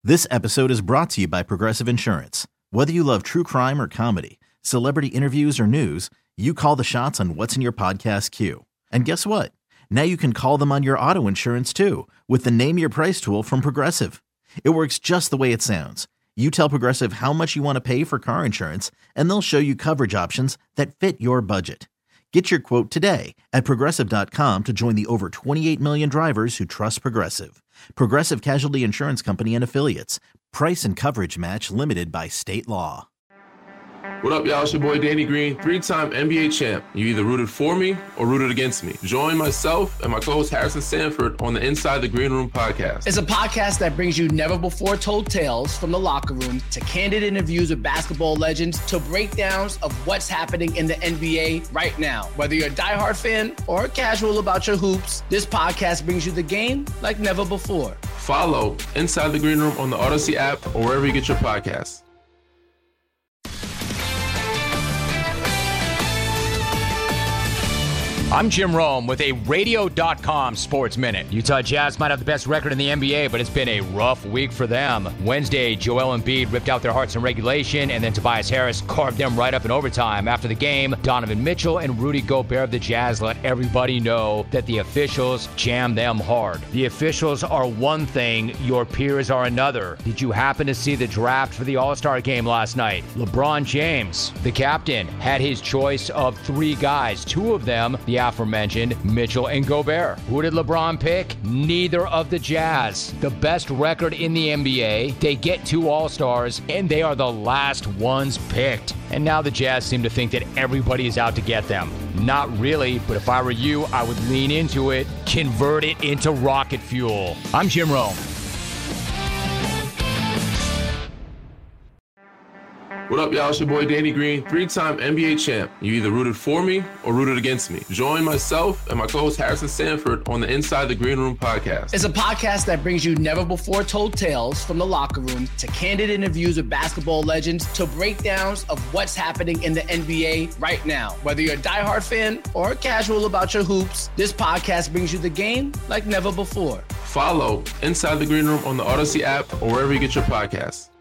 This episode is brought to you by Progressive Insurance. Whether you love true crime or comedy, celebrity interviews or news, you call the shots on what's in your podcast queue. And guess what? Now you can call them on your auto insurance too with the Name Your Price tool from Progressive. It works just the way it sounds. You tell Progressive how much you want to pay for car insurance, and they'll show you coverage options that fit your budget. Get your quote today at Progressive.com to join the over 28 million drivers who trust Progressive. Progressive Casualty Insurance Company and Affiliates. Price and coverage match limited by state law. What up, y'all? It's your boy Danny Green, 3-time NBA champ. You either rooted for me or rooted against me. Join myself and my co-host Harrison Sanford on the Inside the Green Room podcast. It's a podcast that brings you never-before-told tales from the locker room to candid interviews with basketball legends to breakdowns of what's happening in the NBA right now. Whether you're a diehard fan or casual about your hoops, this podcast brings you the game like never before. Follow Inside the Green Room on the Odyssey app or wherever you get your podcasts. I'm Jim Rome with a Radio.com Sports Minute. Utah Jazz might have the best record in the NBA, but it's been a rough week for them. Wednesday, Joel Embiid ripped out their hearts in regulation, and then Tobias Harris carved them right up in overtime. After the game, Donovan Mitchell and Rudy Gobert of the Jazz let everybody know that the officials jammed them hard. The officials are one thing, your peers are another. Did you happen to see the draft for the All-Star game last night? LeBron James, the captain, had his choice of 3 guys. 2 of them, the aforementioned Mitchell and Gobert. Who did LeBron pick? Neither of the Jazz. The best record in the NBA. They get 2 All-Stars, and they are the last ones picked. And now the Jazz seem to think that everybody is out to get them. Not really, but if I were you, I would lean into it, convert it into rocket fuel. I'm Jim Rome. What up, y'all? It's your boy Danny Green, 3-time NBA champ. You either rooted for me or rooted against me. Join myself and my co-host Harrison Sanford on the Inside the Green Room podcast. It's a podcast that brings you never-before-told tales from the locker room to candid interviews with basketball legends to breakdowns of what's happening in the NBA right now. Whether you're a diehard fan or casual about your hoops, this podcast brings you the game like never before. Follow Inside the Green Room on the Odyssey app or wherever you get your podcasts.